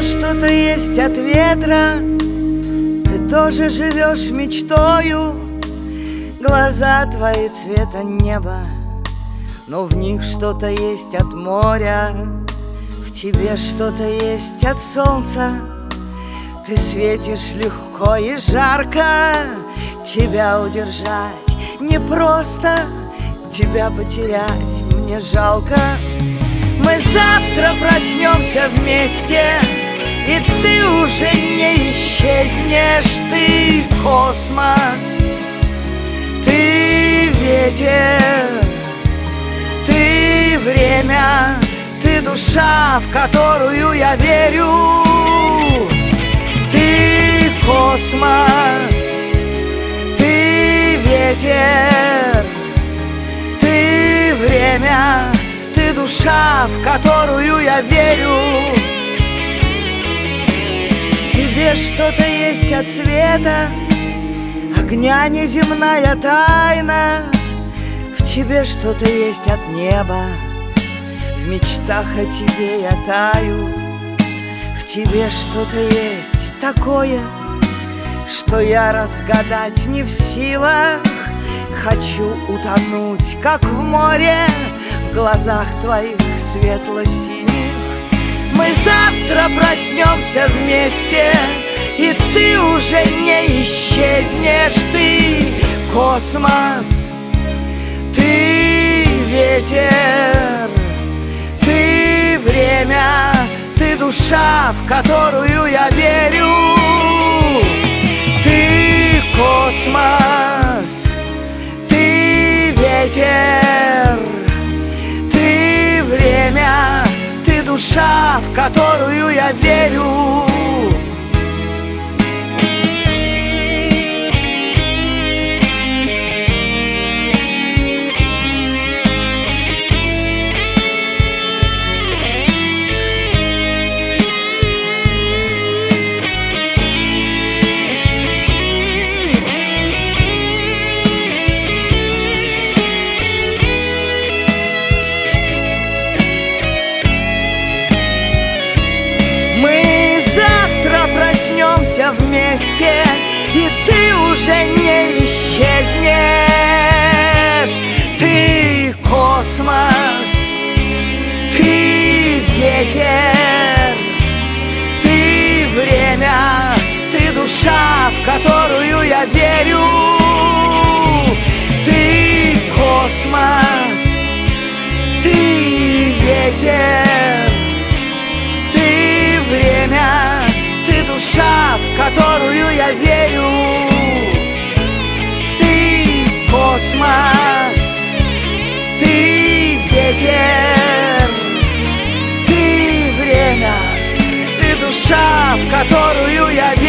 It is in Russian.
тебе что-то есть от ветра, ты тоже живешь мечтою. Глаза твои цвета неба, но в них что-то есть от моря. В тебе что-то есть от солнца, ты светишь легко и жарко. Тебя удержать непросто, тебя потерять мне жалко. Мы завтра проснемся вместе, и ты уже не исчезнешь. Ты космос, ты ветер, ты время, ты душа, в которую я верю. Ты космос, ты ветер, ты время, ты душа, в которую я верю. В тебе что-то есть от света, огня неземная тайна. В тебе что-то есть от неба, в мечтах о тебе я таю. В тебе что-то есть такое, что я разгадать не в силах. Хочу утонуть, как в море, в глазах твоих светло-синих. Мы завтра проснемся вместе, и ты уже не исчезнешь. Ты космос, ты ветер, ты время, ты душа, в которую я верю. Ты космос, ты ветер, ты время, ты душа, в которую я верю. Проснемся вместе, и ты уже не исчезнешь. Ты космос, ты ветер, ты время, ты душа, в которую я верю. Ты космос, ты ветер, ты время, ты душа, в которую я верю. Ты космос, ты ветер, ты время, ты душа, в которую я верю.